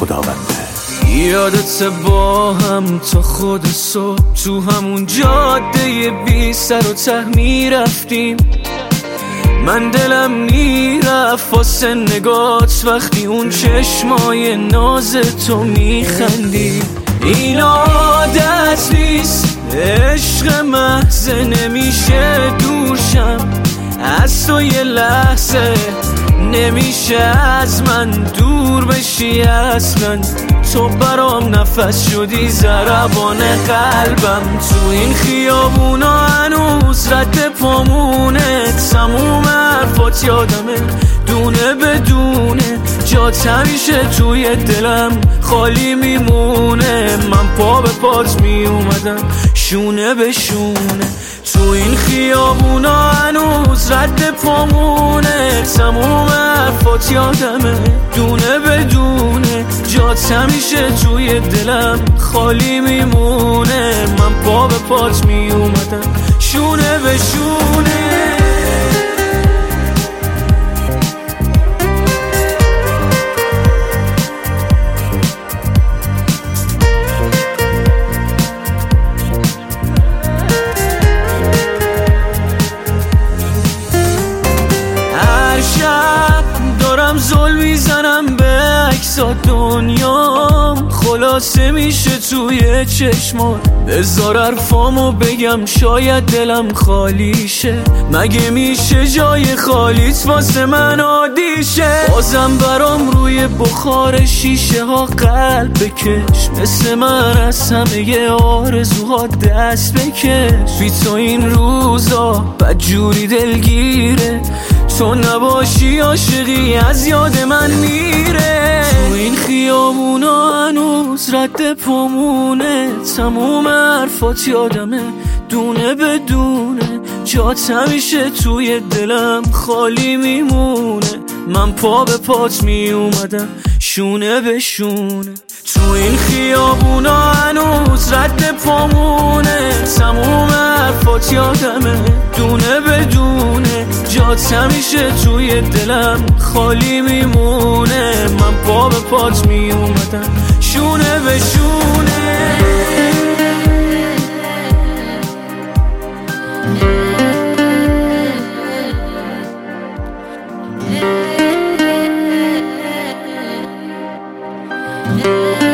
خداونده. یادت با هم تا خود صبح تو همون جاده بی سر و ته میرفتیم، من دلم میرفت واسه نگات وقتی اون چشمای ناز تو میخندی. این عادت نیست، عشق محض نمیشه دوشم از تو یه لحظه، نمیشه از من دور بشی اصلا. تو برام نفس شدی ضربان قلبم، تو این خیابونا هنوز رد پامونه، تموم حرفات یادمه دونه بدونه، جات همیشه توی دلم خالی میمونه. من پا به پات میومدم شونه به شونه، تو این خیابونا هنوز رد پامونه، تموم حرفات یادمه دونه بدونه، جات همیشه توی دلم خالی میمونه. من پا به پات میومدم شونه به شونه. دارم زل میزنم به عکسات دنیام، خلاصه میشه توی چشمات. بذار حرفامو بگم شاید دلم خالی شه، مگه میشه جای خالیت واسه من عادی شه؟ بازم برام روی بخار شیشه ها قلب بکش، مثل من از همه آرزوها دست بکش. بی تو این روزا بدجوری دلگیره، تو نباشی عاشقی از یاد من میره. تو این خیابونا هنوز رد پامونه، تموم حرفات یادمه دونه بدونه، جات همیشه توی دلم خالی میمونه. من پا به پات میومدم شونه به شونه، تو این خیابونا هنوز رد پامونه، تموم حرفات یادمه دونه بدونه، جات همیشه توی دلم خالی میمونه. من پا به پات میومدم شونه به شونه. Yeah.